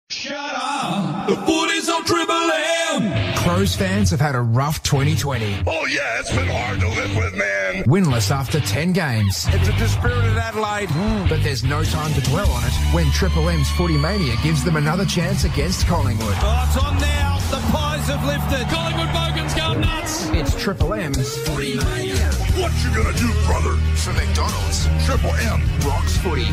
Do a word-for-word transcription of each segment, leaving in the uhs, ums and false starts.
Shut up! The footy's on Triple M! Crows fans have had a rough twenty twenty. Oh yeah, it's been hard to live with, man. Winless after ten games. It's a dispirited Adelaide. Mm. But there's no time to dwell on it when Triple M's Footy Mania gives them another chance against Collingwood. Oh, it's on now. The pies have lifted. Collingwood Bogans go nuts. It's Triple M's Footy Mania. What you gonna do, brother? For McDonald's, Triple M rocks footy.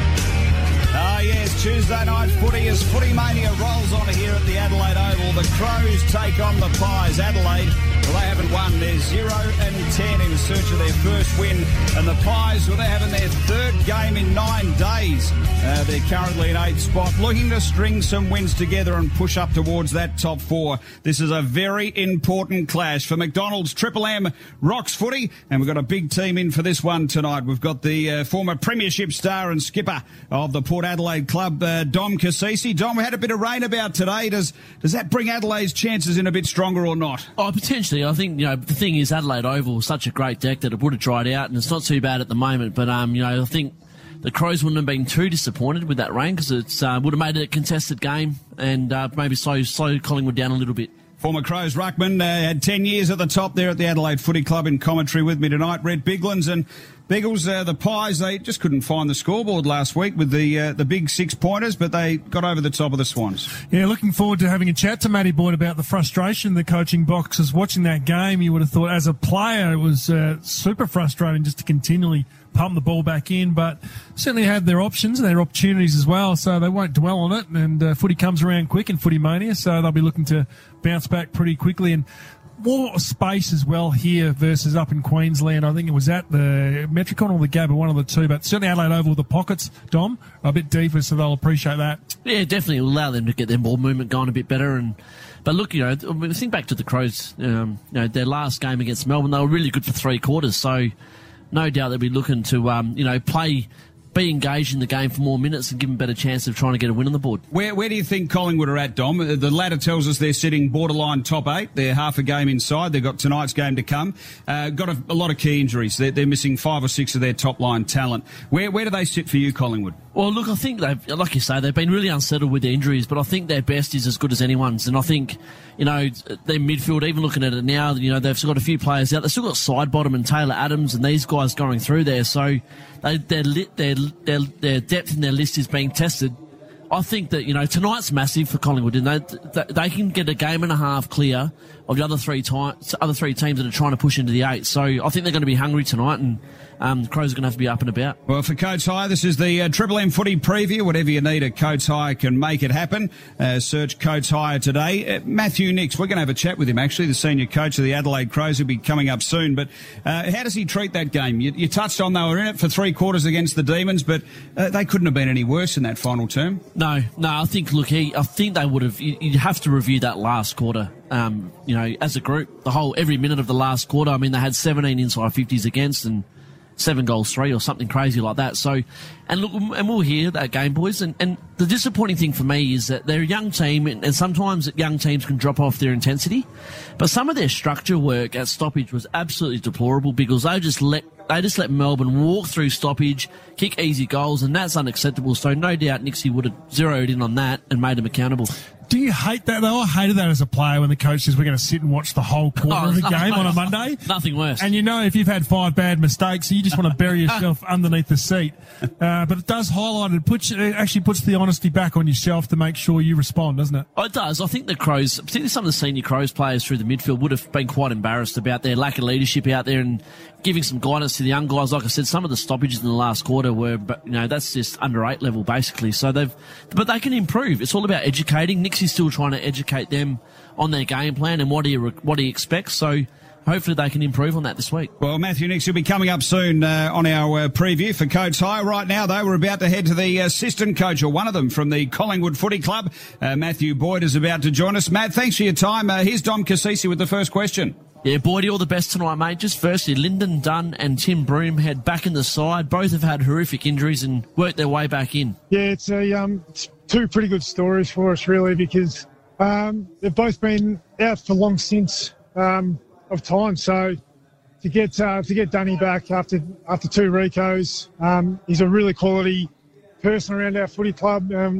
Ah, oh, yes, Tuesday night footy as Footy Mania rolls on here at the Adelaide Oval. The Crows take on the Pies. Adelaide, well, they haven't won. They're zero and ten in search of their first win. And the Pies, well, they're having their third game in nine days. Uh, they're currently in eighth spot, looking to string some wins together and push up towards that top four. This is a very important clash for McDonald's. Triple M rocks footy, and we've got a big team in for this one tonight. We've got the uh, former premiership star and skipper of the Port Adelaide club, uh, Dom Cassisi. Dom, we had a bit of rain about today. Does does that bring Adelaide's chances in a bit stronger or not? Oh, potentially. I think, you know, the thing is Adelaide Oval is such a great deck that it would have dried out, and it's not too bad at the moment. But, um, you know, I think the Crows wouldn't have been too disappointed with that rain because it uh, would have made it a contested game and uh, maybe slow, slow Collingwood down a little bit. Former Crows ruckman, uh, had ten years at the top there at the Adelaide Footy Club in commentary with me tonight. Rhett Biglands and Biggles, uh, the Pies, they just couldn't find the scoreboard last week with the uh, the big six-pointers, but they got over the top of the Swans. Yeah, looking forward to having a chat to Matty Boyd about the frustration in the coaching boxes. Watching that game, you would have thought as a player it was uh, super frustrating just to continually pump the ball back in, but certainly have their options and their opportunities as well, so they won't dwell on it, and uh, footy comes around quick in Footy Mania, so they'll be looking to bounce back pretty quickly, and more space as well here versus up in Queensland. I think it was at the Metricon or the Gabba, one of the two, but certainly Adelaide Oval, the pockets, Dom, are a bit deeper, so they'll appreciate that. Yeah, definitely. It'll allow them to get their ball movement going a bit better. And But look, you know, think back to the Crows, um, you know, their last game against Melbourne, they were really good for three quarters, so no doubt they'll be looking to, um, you know, play, be engaged in the game for more minutes and give them a better chance of trying to get a win on the board. Where where do you think Collingwood are at, Dom? The ladder tells us they're sitting borderline top eight. They're half a game inside. They've got tonight's game to come. Uh, got a, a lot of key injuries. They're, they're missing five or six of their top-line talent. Where where do they sit for you, Collingwood? Well, look, I think they've, like you say, they've been really unsettled with their injuries, but I think their best is as good as anyone's. And I think, you know, their midfield, even looking at it now, you know, they've still got a few players out. They've still got Sidebottom and Taylor Adams and these guys going through there. So they, their, their, their, their depth in their list is being tested. I think that, you know, tonight's massive for Collingwood, and they, they can get a game and a half clear of the other three time, other three teams that are trying to push into the eight. So I think they're going to be hungry tonight, and um, the Crows are going to have to be up and about. Well, for Coates Hire, this is the uh, Triple M Footy Preview. Whatever you need, a Coates Hire can make it happen. Uh, search Coates Hire today. Uh, Matthew Nicks, we're going to have a chat with him, actually, the senior coach of the Adelaide Crows. He'll be coming up soon. But uh, how does he treat that game? You, you touched on they were in it for three quarters against the Demons, but uh, they couldn't have been any worse in that final term. No, no, I think, look, he, I think they would have, you, you have to review that last quarter, um, you know, as a group, the whole, every minute of the last quarter. I mean, they had seventeen inside fifties against and seven goals three or something crazy like that. So, and look, and we'll hear that game, boys. And, and the disappointing thing for me is that they're a young team, and, and sometimes young teams can drop off their intensity. But some of their structure work at stoppage was absolutely deplorable because they just let they just let Melbourne walk through stoppage, kick easy goals, and that's unacceptable. So no doubt Nixie would have zeroed in on that and made them accountable. Do you hate that, though? I hated that as a player when the coach says we're going to sit and watch the whole quarter oh, of the game on a Monday. Nothing worse. And you know, if you've had five bad mistakes, you just want to bury yourself underneath the seat. Uh, but it does highlight it. Puts, it actually puts the honesty back on yourself to make sure you respond, doesn't it? Oh, it does. I think the Crows, particularly some of the senior Crows players through the midfield, would have been quite embarrassed about their lack of leadership out there and giving some guidance to the young guys. Like I said, some of the stoppages in the last quarter were, you know, that's just under eight level basically. So they've, but they can improve. It's all about educating. Nixie's still trying to educate them on their game plan and what he what he expects. So hopefully they can improve on that this week. Well, Matthew Nicks will be coming up soon uh, on our uh, preview for Coates Hire. Right now, though, we're about to head to the assistant coach, or one of them, from the Collingwood Footy Club. Uh, Matthew Boyd is about to join us. Matt, thanks for your time. Uh, here's Dom Cassisi with the first question. Yeah, Boydie, all the best tonight, mate. Just firstly, Lyndon Dunn and Tim Broome head back in the side. Both have had horrific injuries and worked their way back in. Yeah, it's a um, it's two pretty good stories for us, really, because um, they've both been out for long stints um, of time. So to get uh, to get Dunny back after after two recos, um, he's a really quality person around our footy club. Um,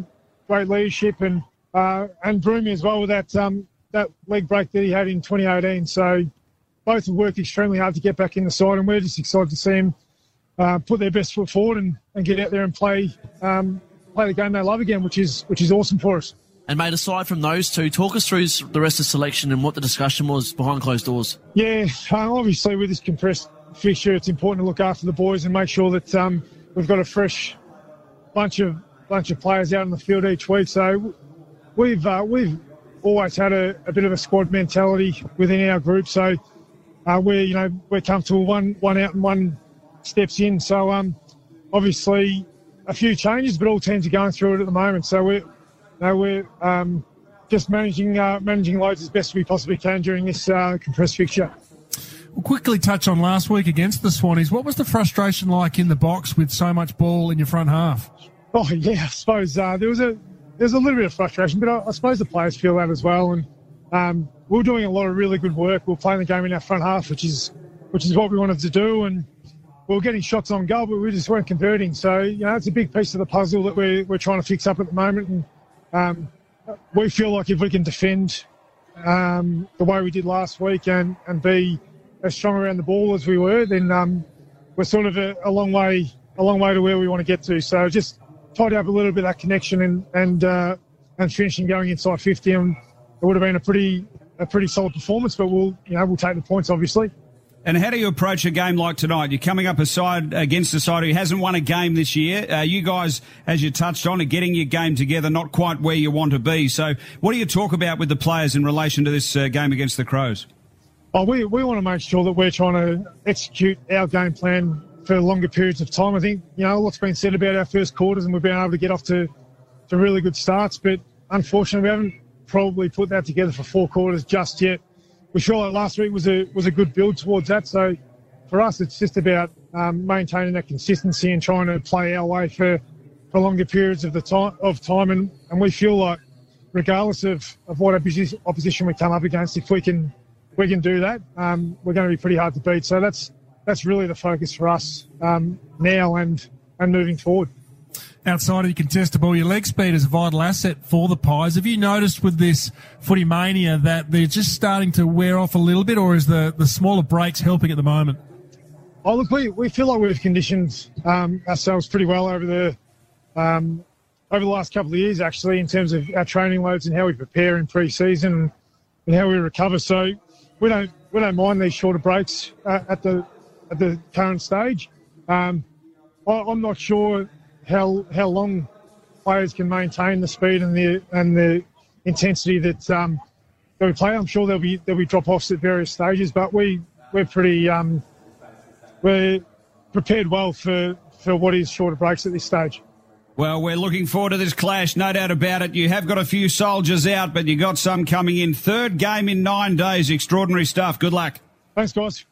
great leadership, and uh, and Broomy as well with that um, that leg break that he had in twenty eighteen. So both have worked extremely hard to get back in the side, and we're just excited to see them uh, put their best foot forward and, and get out there and play um, play the game they love again, which is which is awesome for us. And mate, aside from those two, talk us through the rest of the selection and what the discussion was behind closed doors. Yeah, uh, obviously with this compressed fixture, it's important to look after the boys and make sure that um, we've got a fresh bunch of bunch of players out in the field each week. So we've uh, we've always had a, a bit of a squad mentality within our group. So uh, we're you know we're comfortable one one out and one steps in. So um, obviously a few changes, but all teams are going through it at the moment. So we're you know, we're um, just managing uh, managing loads as best we possibly can during this uh, compressed fixture. We'll quickly touch on last week against the Swannies. What was the frustration like in the box with so much ball in your front half? Oh yeah, I suppose uh, there was a there was a little bit of frustration, but I, I suppose the players feel that as well. And um, we were doing a lot of really good work. We were playing the game in our front half, which is which is what we wanted to do, and we were getting shots on goal, but we just weren't converting. So you know, it's a big piece of the puzzle that we're we're trying to fix up at the moment. And um, we feel like if we can defend um, the way we did last week and and be as strong around the ball as we were, then um, we're sort of a, a long way, a long way to where we want to get to. So just tidy up a little bit of that connection and and uh, and finishing going inside fifty, and it would have been a pretty a pretty solid performance. But we'll you know we'll take the points obviously. And how do you approach a game like tonight? You're coming up a side against a side who hasn't won a game this year. Uh, you guys, as you touched on, are getting your game together, not quite where you want to be. So what do you talk about with the players in relation to this uh, game against the Crows? Oh, we, we want to make sure that we're trying to execute our game plan for longer periods of time. I think, you know, a lot's been said about our first quarters and we've been able to get off to, to really good starts, but unfortunately we haven't probably put that together for four quarters just yet. We feel like last week was a was a good build towards that. So for us, it's just about um, maintaining that consistency and trying to play our way for, for longer periods of the time of time. And, and we feel like regardless of, of what opposition we come up against, if we can we can do that, um, we're going to be pretty hard to beat. So that's that's really the focus for us um, now and, and moving forward. Outside of your contested ball, your leg speed is a vital asset for the Pies. Have you noticed with this footy mania that they're just starting to wear off a little bit, or is the, the smaller breaks helping at the moment? Oh, look, we, we feel like we've conditioned um, ourselves pretty well over the um, over the last couple of years, actually, in terms of our training loads and how we prepare in pre-season and, and how we recover. So we don't we don't mind these shorter breaks uh, at the at the current stage. Um, I, I'm not sure how how long players can maintain the speed and the and the intensity that um, that we play. I'm sure there'll be there'll be drop offs at various stages, but we we're pretty um, we're prepared well for, for what is shorter breaks at this stage. Well, we're looking forward to this clash, no doubt about it. You have got a few soldiers out, but you got some coming in. Third game in nine days. Extraordinary stuff. Good luck. Thanks, guys.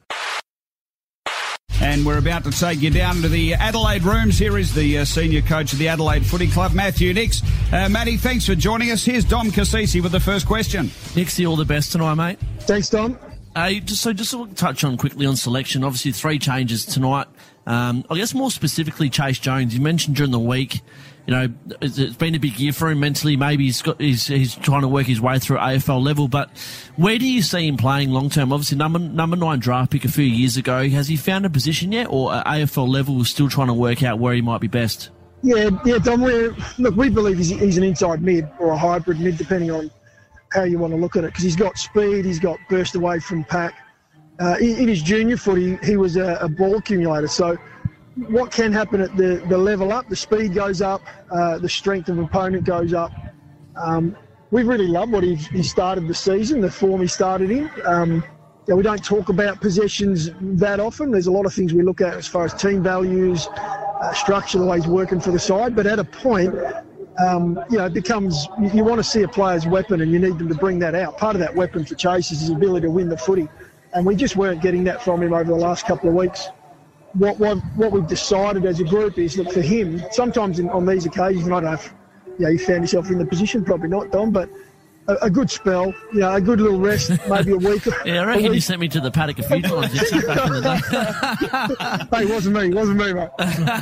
And we're about to take you down to the Adelaide rooms. Here is the uh, senior coach of the Adelaide Footy Club, Matthew Nicks. Uh, Matty, thanks for joining us. Here's Dom Cassisi with the first question. Nixie, all the best tonight, mate. Thanks, Dom. Uh, just, so just to touch on quickly on selection, obviously three changes tonight. Um, I guess more specifically Chase Jones. You mentioned during the week, you know, it's, it's been a big year for him mentally. Maybe he's got he's, he's trying to work his way through A F L level. But where do you see him playing long term? Obviously, number number nine draft pick a few years ago. Has he found a position yet, or at A F L level, still trying to work out where he might be best? Yeah, yeah, Dom. We're, look, we believe he's, he's an inside mid or a hybrid mid, depending on how you want to look at it. Because he's got speed, he's got burst away from pack. Uh, in, in his junior footy, he was a, a ball accumulator. So what can happen at the, the level up, the speed goes up, uh, the strength of opponent goes up. Um, we really love what he, he started the season, the form he started in. Um, you know, we don't talk about possessions that often. There's a lot of things we look at as far as team values, uh, structure, the way he's working for the side. But at a point, um, you know, it becomes, you, you want to see a player's weapon and you need them to bring that out. Part of that weapon for Chase is his ability to win the footy. And we just weren't getting that from him over the last couple of weeks. What what, what we've decided as a group is that for him, sometimes in, on these occasions, and I don't know if you know, you found yourself in the position, probably not, Dom, but a, a good spell, you know, a good little rest, maybe a week. Yeah, I reckon you sent me to the paddock a few times Dixie, back in the day. Hey, it wasn't me, it wasn't me, mate.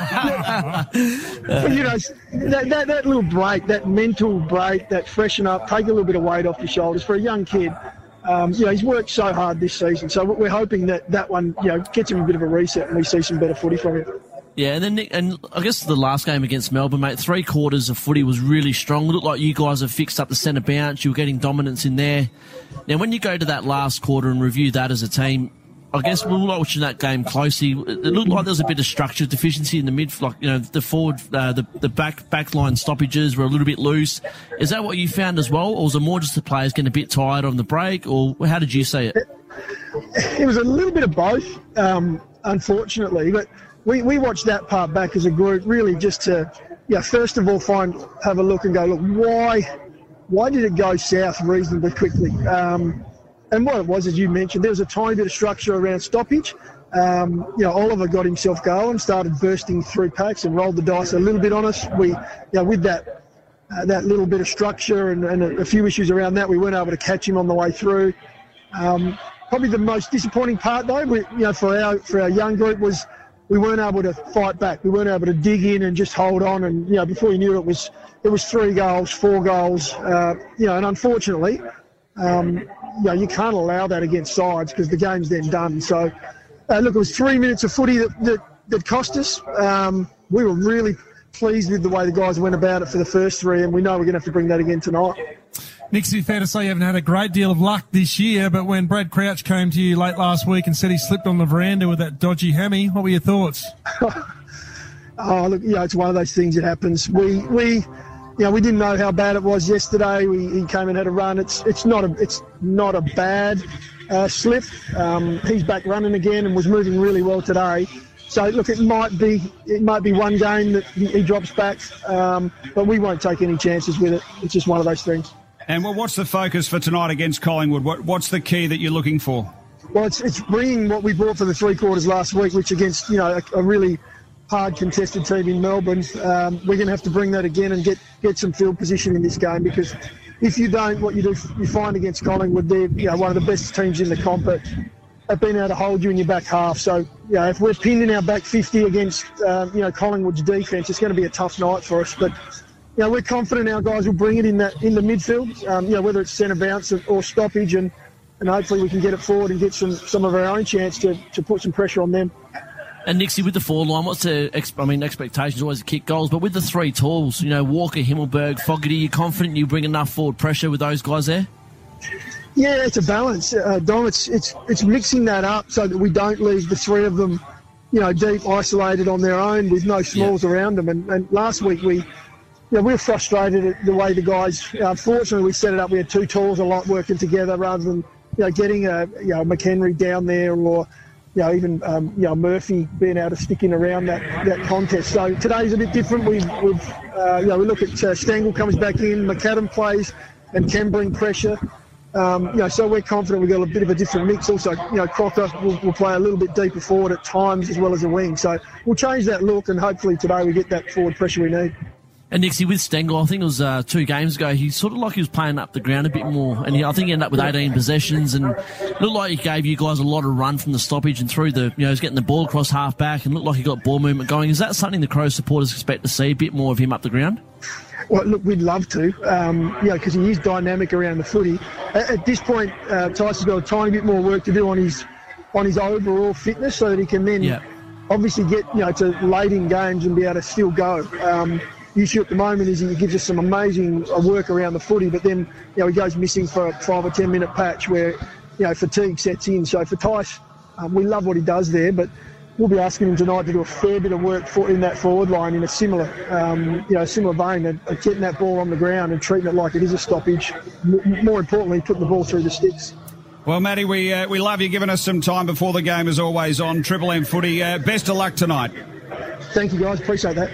But, you know, that, that, that little break, that mental break, that freshen up, take a little bit of weight off your shoulders for a young kid. Um, you know, he's worked so hard this season, so we're hoping that that one, you know, gets him a bit of a reset and we see some better footy from him. Yeah, and then Nick, and I guess the last game against Melbourne, mate, three quarters of footy was really strong. It looked like you guys have fixed up the centre bounce. You were getting dominance in there. Now, when you go to that last quarter and review that as a team, I guess we were watching that game closely. It looked like there was a bit of structure deficiency in the mid, like, you know, the forward, uh, the the back backline stoppages were a little bit loose. Is that what you found as well, or was it more just the players getting a bit tired on the break, or how did you see it? It was a little bit of both, um, unfortunately, but. We, we watched that part back as a group, really just to, yeah, first of all, find have a look and go, look, why why did it go south reasonably quickly? Um, and what it was, as you mentioned, there was a tiny bit of structure around stoppage. Um, you know, Oliver got himself going, started bursting through packs and rolled the dice a little bit on us. We, you know, with that uh, that little bit of structure and, and a, a few issues around that, we weren't able to catch him on the way through. Um, probably the most disappointing part, though, we, you know, for our for our young group was. We weren't able to fight back. We weren't able to dig in and just hold on. And, you know, before you knew it, it was it was three goals, four goals. Uh, you know, and unfortunately, um, you know, you can't allow that against sides because the game's then done. So, uh, look, it was three minutes of footy that, that, that cost us. Um, we were really pleased with the way the guys went about it for the first three, and we know we're going to have to bring that again tonight. Nixie, fair to say you haven't had a great deal of luck this year, but when Brad Crouch came to you late last week and said he slipped on the veranda with that dodgy hammy, what were your thoughts? oh, look, you know, it's one of those things that happens. We, we, you know, we didn't know how bad it was yesterday. We, he came and had a run. It's, it's not a, it's not a bad uh, slip. Um, he's back running again and was moving really well today. So look, it might be, it might be one game that he, he drops back, um, but we won't take any chances with it. It's just one of those things. And well, what's the focus for tonight against Collingwood? What, what's the key that you're looking for? Well, it's, it's bringing what we brought for the three quarters last week, which against, you know, a, a really hard contested team in Melbourne. Um, we're going to have to bring that again and get, get some field position in this game, because if you don't, what you do, you find against Collingwood, they're, you know, one of the best teams in the comp, but have been able to hold you in your back half. So, you know, if we're pinned in our back fifty against, um, you know, Collingwood's defence, it's going to be a tough night for us. But you know, we're confident our guys will bring it in that in the midfield, um, you know, whether it's centre bounce or stoppage, and, and hopefully we can get it forward and get some, some of our own chance to, to put some pressure on them. And Nixie, with the forward line, what's the, ex- I mean, expectations always to kick goals, but with the three tools, you know, Walker, Himmelberg, Fogarty, you confident you bring enough forward pressure with those guys there? Yeah, it's a balance, uh, Dom. It's, it's, it's mixing that up so that we don't leave the three of them, you know, deep, isolated on their own with no smalls yeah. around them. And, and last week we... Yeah, we were frustrated at the way the guys. Unfortunately, we set it up. We had two tools a lot working together, rather than you know getting a you know McHenry down there, or you know even um, you know Murphy being able to stick in around that, that contest. So today's a bit different. We've, we've uh, you know we look at uh, Stengel comes back in, McAdam plays, and can bring pressure. Um, you know, so we're confident we've got a bit of a different mix. Also, you know, Crocker will, will play a little bit deeper forward at times as well as a wing. So we'll change that look, and hopefully today we get that forward pressure we need. And Nixie, with Stengel, I think it was uh, two games ago, he sort of like he was playing up the ground a bit more, and he, I think he ended up with eighteen possessions, and it looked like he gave you guys a lot of run from the stoppage and through the, you know, he was getting the ball across half back, and looked like he got ball movement going. Is that something the Crows supporters expect to see, a bit more of him up the ground? Well, look, we'd love to, um, you know, because he is dynamic around the footy. At, at this point, uh, Tyson's got a tiny bit more work to do on his on his overall fitness, so that he can then yeah. obviously get, you know, to late in games and be able to still go. Um, The issue at the moment is he gives us some amazing work around the footy, but then you know he goes missing for a five or ten minute patch where you know fatigue sets in. So for Tice, um, we love what he does there, but we'll be asking him tonight to do a fair bit of work for, in that forward line in a similar, um, you know, similar vein of, of getting that ball on the ground and treating it like it is a stoppage. M- more importantly, putting the ball through the sticks. Well, Matty, we uh, we love you giving us some time before the game, as always, on Triple M Footy. Uh, best of luck tonight. Thank you, guys. Appreciate that.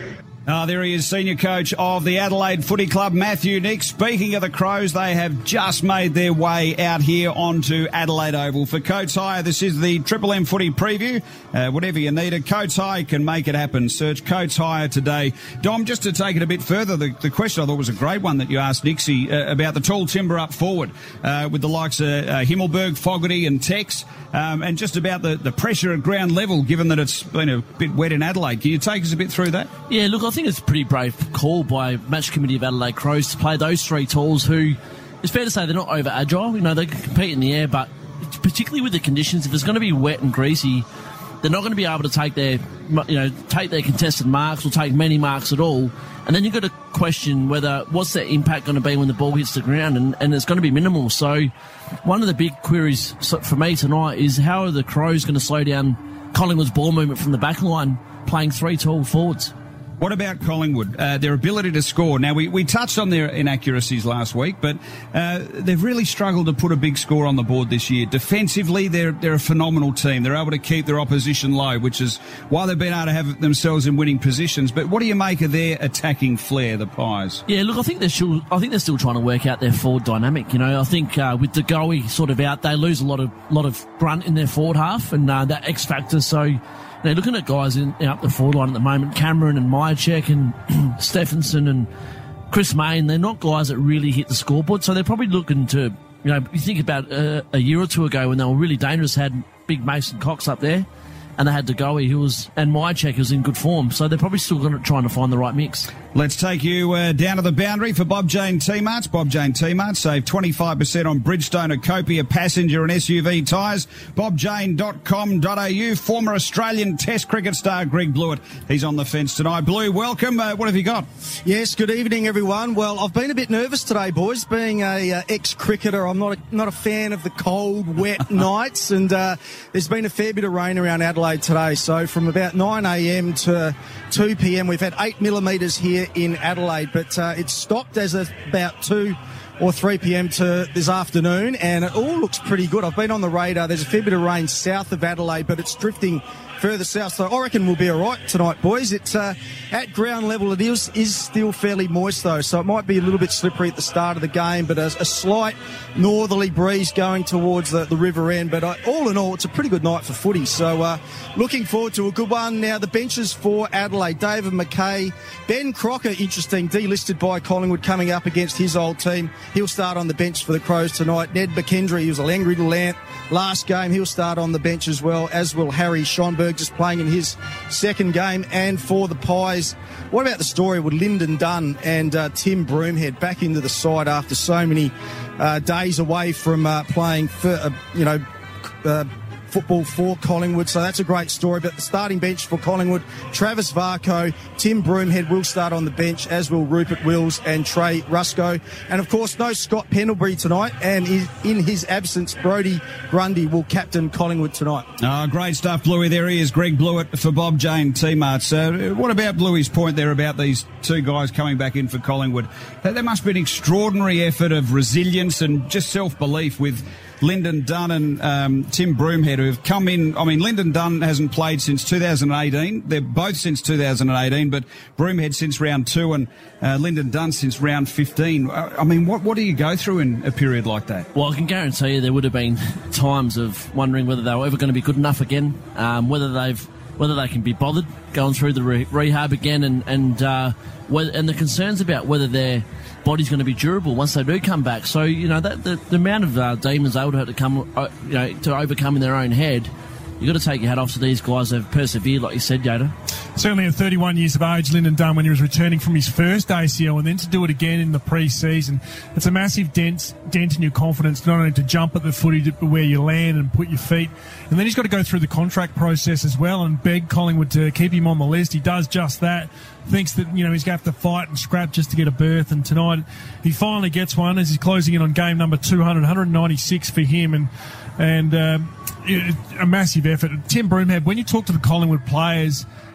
Ah, there he is, senior coach of the Adelaide Footy Club, Matthew Nick. Speaking of the Crows, they have just made their way out here onto Adelaide Oval. For Coates Hire, this is the Triple M Footy preview. Uh, whatever you need, a Coates Hire can make it happen. Search Coates Hire today. Dom, just to take it a bit further, the, the question I thought was a great one that you asked Nixie uh, about the tall timber up forward uh, with the likes of uh, Himmelberg, Fogarty and Tex, um, and just about the, the pressure at ground level, given that it's been a bit wet in Adelaide. Can you take us a bit through that? Yeah, look, I think it's a pretty brave call by Match Committee of Adelaide Crows to play those three talls who, it's fair to say they're not over agile. You know, they can compete in the air, but particularly with the conditions, if it's going to be wet and greasy, they're not going to be able to take their, you know, take their contested marks or take many marks at all. And then you've got to question whether, what's their impact going to be when the ball hits the ground, and, and it's going to be minimal. So one of the big queries for me tonight is how are the Crows going to slow down Collingwood's ball movement from the back line playing three tall forwards? What about Collingwood? Uh, their ability to score. Now, we, we touched on their inaccuracies last week, but uh, they've really struggled to put a big score on the board this year. Defensively, they're they're a phenomenal team. They're able to keep their opposition low, which is why they've been able to have themselves in winning positions. But what do you make of their attacking flair, the Pies? Yeah, look, I think they're still, I think they're still trying to work out their forward dynamic. You know, I think uh, with De Goey sort of out, they lose a lot of lot of grunt in their forward half, and uh, that X factor. So. Now, looking at guys in, up the forward line at the moment, Cameron and Myercheck and Stephenson and Chris Mayne, they're not guys that really hit the scoreboard, so they're probably looking to, you know, you think about uh, a year or two ago when they were really dangerous, had big Mason Cox up there, and they had De Goey, who was, and Myercheck, who was in good form, so they're probably still going to, trying to find the right mix. Let's take you uh, down to the boundary for Bob Jane T-Marts. Bob Jane T-Marts save twenty-five percent on Bridgestone, Acopia, passenger and S U V tyres. bob jane dot com dot a u. Former Australian Test cricket star Greg Blewett. He's on the fence tonight. Blue, welcome. Uh, what have you got? Yes, good evening, everyone. Well, I've been a bit nervous today, boys. Being a uh, ex-cricketer, I'm not a, not a fan of the cold, wet nights, and uh, there's been a fair bit of rain around Adelaide today. So from about nine a.m. to two p.m. we've had eight millimetres here in Adelaide, but uh, it stopped as of about two or three p.m. to this afternoon, and it all looks pretty good. I've been on the radar. There's a fair bit of rain south of Adelaide, but it's drifting further south, so I reckon we'll be all right tonight, boys. It's uh, at ground level. It is is still fairly moist, though, so it might be a little bit slippery at the start of the game, but a, a slight northerly breeze going towards the, the river end. But uh, all in all, it's a pretty good night for footy, so uh, looking forward to a good one. Now, the benches for Adelaide: David McKay, Ben Crocker, interesting, delisted by Collingwood, coming up against his old team. He'll start on the bench for the Crows tonight. Ned McKendry, he was a Langry little ant last game, he'll start on the bench as well, as will Harry Schonberg, just playing in his second game. And for the Pies, what about the story with Lyndon Dunn and uh, Tim Broomhead back into the side after so many uh, days away from uh, playing for, uh, you know, uh, football for Collingwood, so that's a great story. But the starting bench for Collingwood: Travis Varco, Tim Broomhead will start on the bench, as will Rupert Wills and Trey Rusco. And of course, no Scott Pendlebury tonight, and in his absence, Brodie Grundy will captain Collingwood tonight. Oh, great stuff, Bluey. There he is, Greg Blewett for Bob Jane T-Marts. Uh, what about Bluey's point there about these two guys coming back in for Collingwood? There must be an extraordinary effort of resilience and just self-belief with Lyndon Dunn and um, Tim Broomhead, who have come in. I mean, Lyndon Dunn hasn't played since two thousand eighteen. They're both since two thousand eighteen, but Broomhead since round two and uh, Lyndon Dunn since round fifteen. I mean, what, what do you go through in a period like that? Well, I can guarantee you there would have been times of wondering whether they were ever going to be good enough again, um, whether they've whether they can be bothered going through the re- rehab again, and and uh, whether, and the concerns about whether their body's going to be durable once they do come back. So, you know, that the, the amount of uh, demons they would have to come, uh, you know, to overcome in their own head, you've got to take your hat off to these guys that have persevered, like you said, Yoda. Certainly at thirty-one years of age, Lyndon Dunn, when he was returning from his first A C L, and then to do it again in the pre-season, it's a massive dent, dent in your confidence, not only to jump at the footy to where you land and put your feet, and then he's got to go through the contract process as well and beg Collingwood to keep him on the list. He does just that. Thinks that, you know, he's going to have to fight and scrap just to get a berth, and tonight he finally gets one as he's closing in on game number two hundred, one ninety-six for him, and and um, a massive effort. Tim Broomhead, when you talk to the Collingwood players,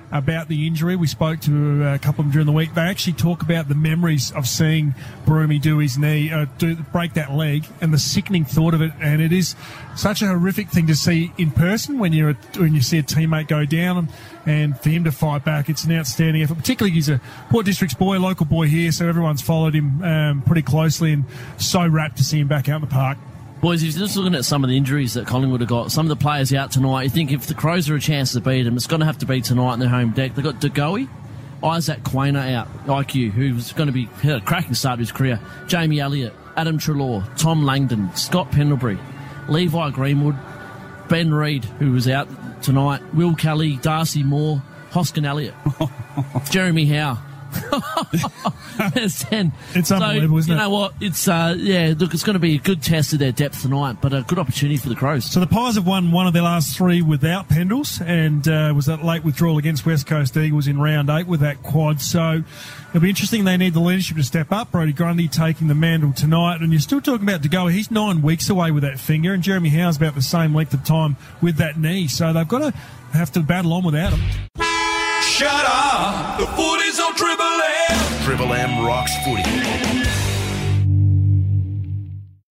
about the injury. We spoke to a couple of them during the week. They actually talk about the memories of seeing Broomy do his knee, uh, do, break that leg, and the sickening thought of it. And it is such a horrific thing to see in person when you're a, when you see a teammate go down, and for him to fight back. It's an outstanding effort. Particularly, he's a Port Districts boy, local boy here, so everyone's followed him um, pretty closely, and so rapt to see him back out in the park. Boys, if you're just looking at some of the injuries that Collingwood have got, some of the players out tonight, you think if the Crows are a chance to beat them, it's going to have to be tonight on their home deck. They've got DeGoey, Isaac Quainer out, I Q, who's going to be had a cracking start to his career, Jamie Elliott, Adam Treloar, Tom Langdon, Scott Pendlebury, Levi Greenwood, Ben Reid, who was out tonight, Will Kelly, Darcy Moore, Hoskin Elliott, Jeremy Howe. There's ten. It's so, unbelievable, isn't you it? know what? It's uh, yeah. Look, it's going to be a good test of their depth tonight, but a good opportunity for the Crows. So the Pies have won one of their last three without Pendles, and uh, was that late withdrawal against West Coast Eagles in round eight with that quad. So it'll be interesting. They need the leadership to step up. Brodie Grundy taking the mantle tonight, and you're still talking about DeGoey. He's nine weeks away with that finger, and Jeremy Howe's about the same length of time with that knee. So they've got to have to battle on without him. Shut up! The footy's on Triple M! Triple M rocks footy.